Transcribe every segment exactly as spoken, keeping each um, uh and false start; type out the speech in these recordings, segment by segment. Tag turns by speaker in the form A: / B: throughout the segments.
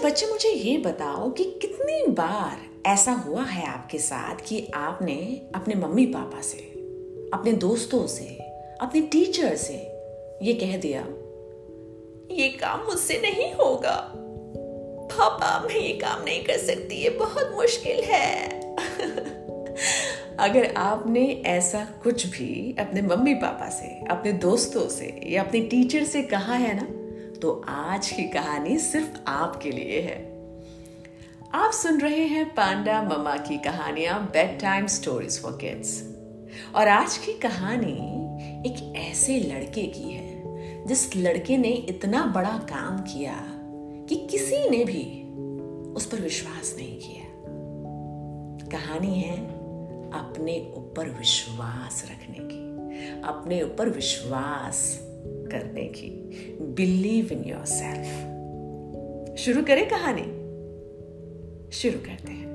A: बच्चे मुझे ये बताओ कि कितनी बार ऐसा हुआ है आपके साथ कि आपने अपने मम्मी पापा से, अपने दोस्तों से, अपने टीचर से ये कह दिया, ये काम मुझसे नहीं होगा, पापा मैं ये काम नहीं कर सकती, ये बहुत मुश्किल है। अगर आपने ऐसा कुछ भी अपने मम्मी पापा से, अपने दोस्तों से या अपने टीचर से कहा है ना, तो आज की कहानी सिर्फ आपके लिए है। आप सुन रहे हैं पांडा मम्मा की कहानियां, bed time stories for kids. और आज की कहानी एक ऐसे लड़के की है जिस लड़के ने इतना बड़ा काम किया कि किसी ने भी उस पर विश्वास नहीं किया। कहानी है अपने ऊपर विश्वास रखने की, अपने ऊपर विश्वास करने की। Believe in yourself. शुरू करें कहानी? शुरू करते हैं।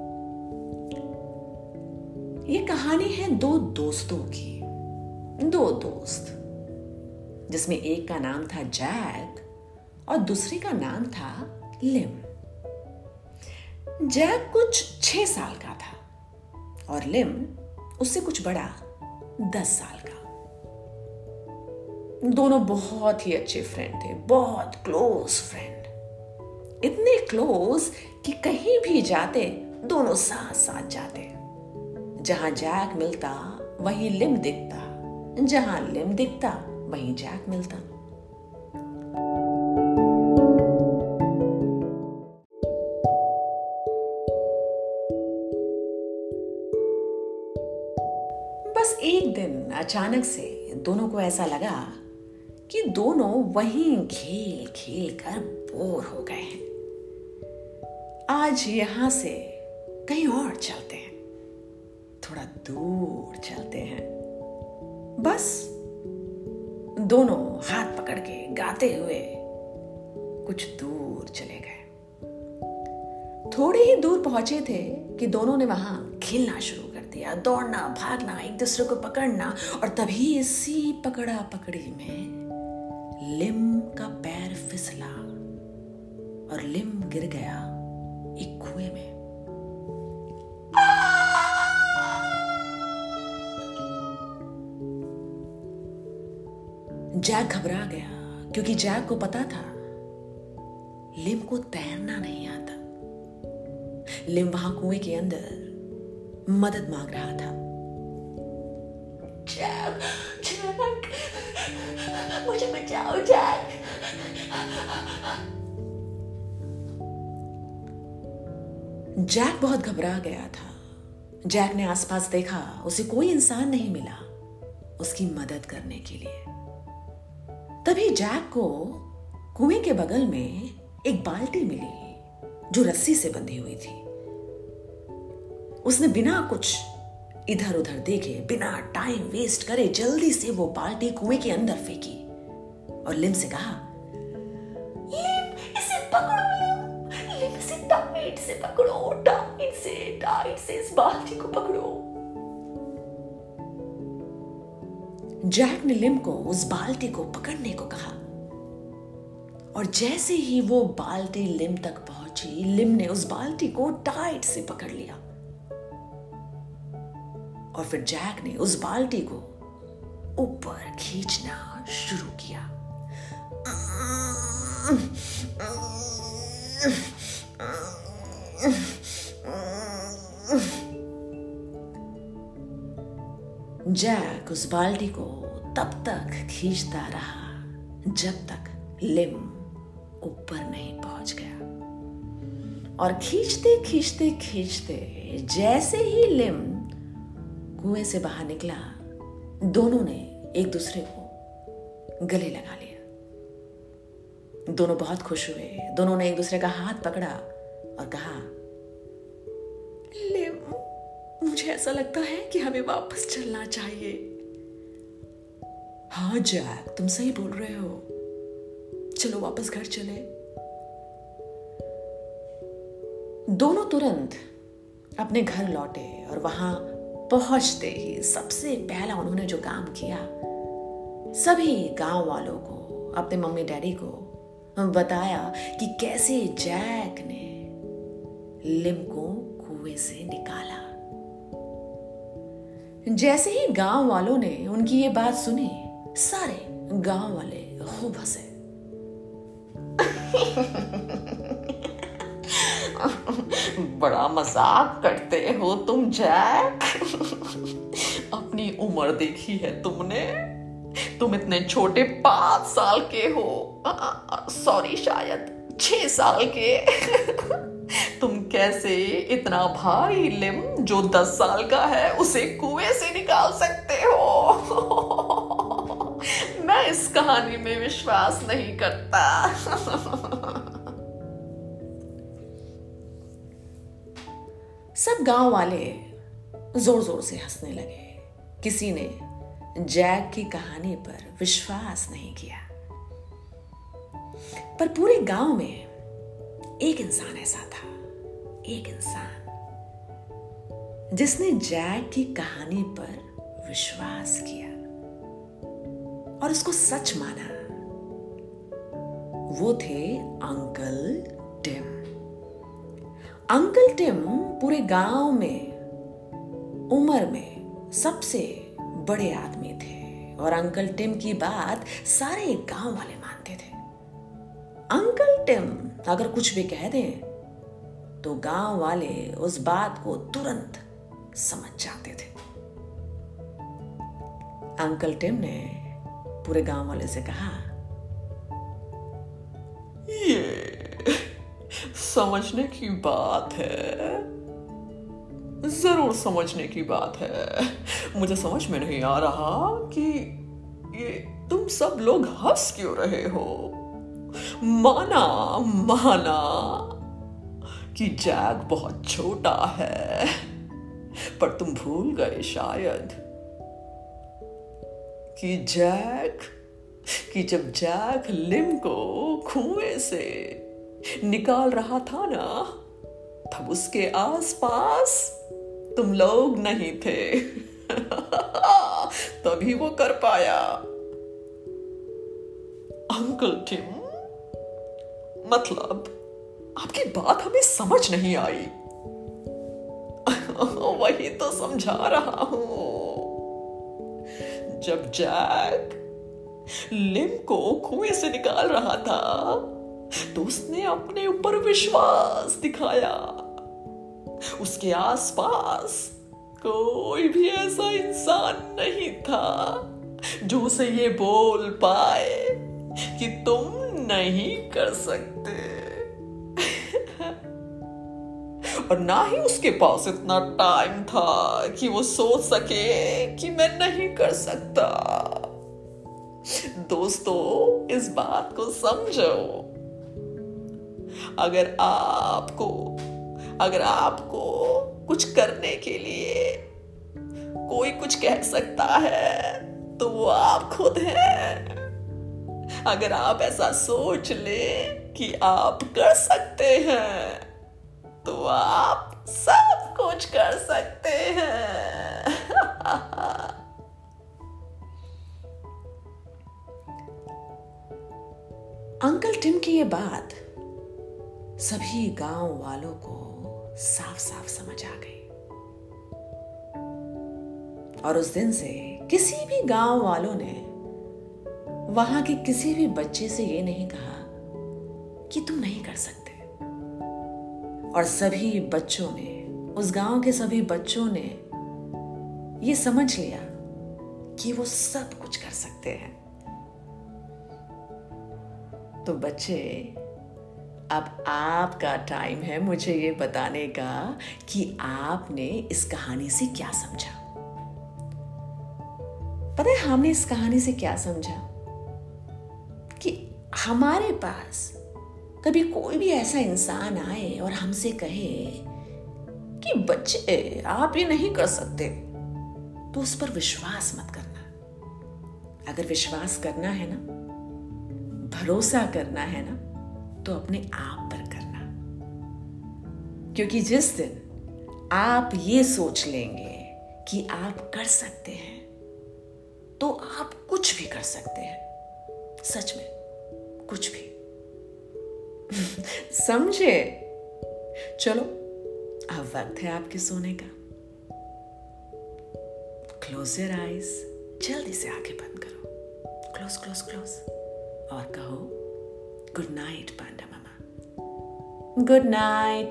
A: ये कहानी है दो दोस्तों की। दो दोस्त, जिसमें एक का नाम था जैक और दूसरे का नाम था लिम। जैक कुछ छह साल का था और लिम उससे कुछ बड़ा, दस साल का। दोनों बहुत ही अच्छे फ्रेंड थे, बहुत क्लोज फ्रेंड। इतने क्लोज कि कहीं भी जाते दोनों साथ साथ जाते। जहां जैक मिलता वहीं लिम दिखता, जहां लिम दिखता वहीं जैक मिलता। बस एक दिन अचानक से दोनों को ऐसा लगा कि दोनों वहीं खेल खेल कर बोर हो गए हैं। आज यहां से कहीं और चलते हैं, थोड़ा दूर चलते हैं। बस दोनों हाथ पकड़ के गाते हुए कुछ दूर चले गए। थोड़े ही दूर पहुंचे थे कि दोनों ने वहां खेलना शुरू कर दिया, दौड़ना, भागना, एक दूसरे को पकड़ना। और तभी इसी पकड़ा पकड़ी में लिम का पैर फिसला और लिम गिर गया एक कुएं में। जैक घबरा गया क्योंकि जैक को पता था लिम को तैरना नहीं आता। लिम वहां कुएं के अंदर मदद मांग रहा था। जैक, जैक, मुझे बचाओ जैक। जैक बहुत घबरा गया था। जैक ने आसपास देखा, उसे कोई इंसान नहीं मिला उसकी मदद करने के लिए। तभी जैक को कुएं के बगल में एक बाल्टी मिली जो रस्सी से बंधी हुई थी। उसने बिना कुछ इधर उधर देखे, बिना टाइम वेस्ट करे जल्दी से वो बाल्टी कुएं के अंदर फेंकी और लिम से कहा, लिम इसे पकड़ो, लिम लिम इसे टाइट से पकड़ो, टाइट से टाइट से इस बाल्टी को पकड़ो। जैक ने लिम को उस बाल्टी को पकड़ने को कहा और जैसे ही वो बाल्टी लिम तक पहुंची, लिम ने उस बाल्टी को टाइट से पकड़ लिया और फिर जैक ने उस बाल्टी को ऊपर खींचना शुरू किया। जैक उस बाल्टी को तब तक खींचता रहा जब तक लिम ऊपर नहीं पहुंच गया। और खींचते खींचते खींचते जैसे ही लिम कुएं से बाहर निकला, दोनों ने एक दूसरे को गले लगा लिया। दोनों बहुत खुश हुए। दोनों ने एक दूसरे का हाथ पकड़ा और कहा, लिम, मुझे ऐसा लगता है कि हमें वापस चलना चाहिए। हाँ जैक, तुम सही बोल रहे हो, चलो वापस घर चले। दोनों तुरंत अपने घर लौटे और वहां पहुंचते ही सबसे पहला उन्होंने जो काम किया, सभी गांव वालों को, अपने मम्मी डैडी को बताया कि कैसे जैक ने लिम को कुएं से निकाला। जैसे ही गांव वालों ने उनकी ये बात सुनी, सारे गांव वाले खूब हंसे। बड़ा मजाक करते हो तुम जैक। अपनी उम्र देखी है तुमने? तुम इतने छोटे पांच साल के हो, सॉरी शायद छह साल के। तुम कैसे इतना भारी लिम जो दस साल का है उसे कुएं से निकाल सकते हो? मैं इस कहानी में विश्वास नहीं करता। सब गांव वाले जोर जोर से हंसने लगे। किसी ने जैक की कहानी पर विश्वास नहीं किया। पर पूरे गांव में एक इंसान ऐसा था, एक इंसान जिसने जैक की कहानी पर विश्वास किया और उसको सच माना। वो थे अंकल टिम। अंकल टिम पूरे गांव में उम्र में सबसे बड़े आदमी थे और अंकल टिम की बात सारे गांव वाले मानते थे। अंकल टिम अगर कुछ भी कह दें तो गांव वाले उस बात को तुरंत समझ जाते थे। अंकल टिम ने पूरे गांव वाले से कहा, ये समझने की बात है, जरूर समझने की बात है। मुझे समझ में नहीं आ रहा कि ये तुम सब लोग हंस क्यों रहे हो। माना माना कि जैक बहुत छोटा है, पर तुम भूल गए शायद कि जैक कि जब जैक लिम को कुएं से निकाल रहा था ना, तब उसके आसपास तुम लोग नहीं थे। तभी वो कर पाया। अंकल टिम, मतलब आपकी बात हमें समझ नहीं आई। वही तो समझा रहा हूं। जब जैक लिम को कुएं से निकाल रहा था तो उसने अपने ऊपर विश्वास दिखाया। उसके आसपास कोई भी ऐसा इंसान नहीं था जो उसे ये बोल पाए कि तुम नहीं कर सकते। और ना ही उसके पास इतना टाइम था कि वो सोच सके कि मैं नहीं कर सकता। दोस्तों, इस बात को समझो। अगर आपको अगर आपको कुछ करने के लिए कोई कुछ कह सकता है तो वो आप खुद हैं। अगर आप ऐसा सोच ले कि आप कर सकते हैं तो आप सब कुछ कर सकते हैं। अंकल टिम की ये बात सभी गांव वालों को साफ साफ समझ आ गई और उस दिन से किसी भी गांव वालों ने वहां के किसी भी बच्चे से ये नहीं कहा कि तुम नहीं कर सकते। और सभी बच्चों ने, उस गांव के सभी बच्चों ने ये समझ लिया कि वो सब कुछ कर सकते हैं। तो बच्चे, अब आपका टाइम है मुझे ये बताने का कि आपने इस कहानी से क्या समझा। पता है हमने इस कहानी से क्या समझा? कि हमारे पास कभी कोई भी ऐसा इंसान आए और हमसे कहे कि बच्चे आप ये नहीं कर सकते, तो उस पर विश्वास मत करना। अगर विश्वास करना है ना, भरोसा करना है ना, तो अपने आप पर करना। क्योंकि जिस दिन आप ये सोच लेंगे कि आप कर सकते हैं तो आप कुछ भी कर सकते हैं। सच में कुछ भी। समझे? चलो अब वक्त है आपके सोने का। क्लोज योर आइज, जल्दी से आंखें बंद करो, क्लोज क्लोज क्लोज, और कहो good night panda mama, good night.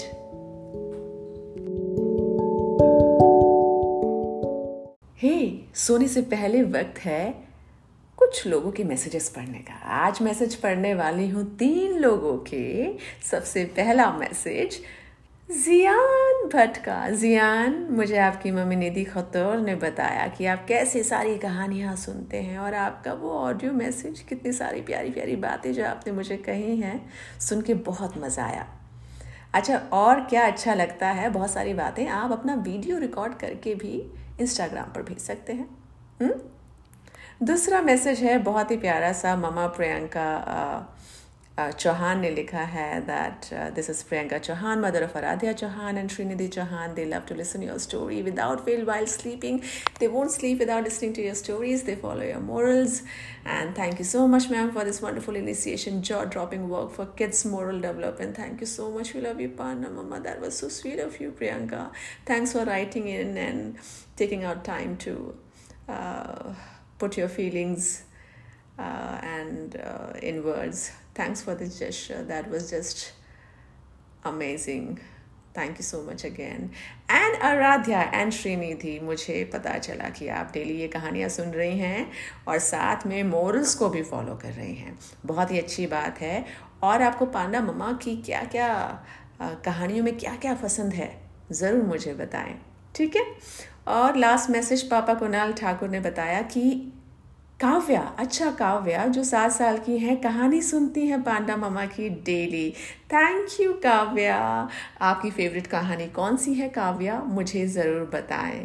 A: Hey, सोने से पहले वक्त है कुछ लोगों के मैसेजेस पढ़ने का। आज मैसेज पढ़ने वाली हूँ तीन लोगों के। सबसे पहला मैसेज जियान भट्ट का। जियान, मुझे आपकी मम्मी निधि खतौर ने बताया कि आप कैसे सारी कहानियाँ सुनते हैं, और आपका वो ऑडियो मैसेज, कितनी सारी प्यारी प्यारी बातें जो आपने मुझे कही हैं, सुन के बहुत मज़ा आया। अच्छा, और क्या अच्छा लगता है, बहुत सारी बातें आप अपना वीडियो रिकॉर्ड करके भी इंस्टाग्राम पर भेज सकते हैं। हुँ? दूसरा मैसेज है बहुत ही प्यारा सा, ममा प्रियंका चौहान ने लिखा है that this is Priyanka Chauhan, mother of Aradhya Chauhan and Srinidhi Chauhan. They love to listen your story without fail while sleeping. They won't sleep without listening to your stories. They follow your morals. And thank you so much, ma'am, for this wonderful initiation, jaw-dropping work for kids' moral development. Thank you so much. We love you, Panna Mama. That was so sweet of you, Priyanka. Thanks for writing in and taking out time to uh, put your feelings uh, and uh, in words. Thanks for this gesture. That was just amazing. Thank you so much again. And Aradhya and Srinidhi, मुझे पता चला कि आप daily ये कहानियाँ सुन रही हैं और साथ में मोरल्स को भी फॉलो कर रही हैं। बहुत ही अच्छी बात है। और आपको पांडा मम्मा की क्या क्या कहानियों में क्या क्या पसंद है, ज़रूर मुझे बताएं, ठीक है। और लास्ट मैसेज पापा कुणाल ठाकुर ने बताया कि काव्या, अच्छा काव्या जो सात साल की है, कहानी सुनती हैं पांडा मामा की डेली। Thank you Kavya. आपकी फेवरेट कहानी कौन सी है काव्या, मुझे ज़रूर बताएं।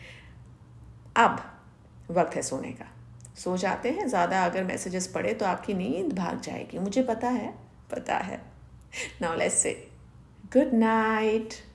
A: अब वक्त है सोने का। सो जाते हैं, ज़्यादा अगर मैसेजेस पढ़े तो आपकी नींद भाग जाएगी, मुझे पता है, पता है। Now let's say good night.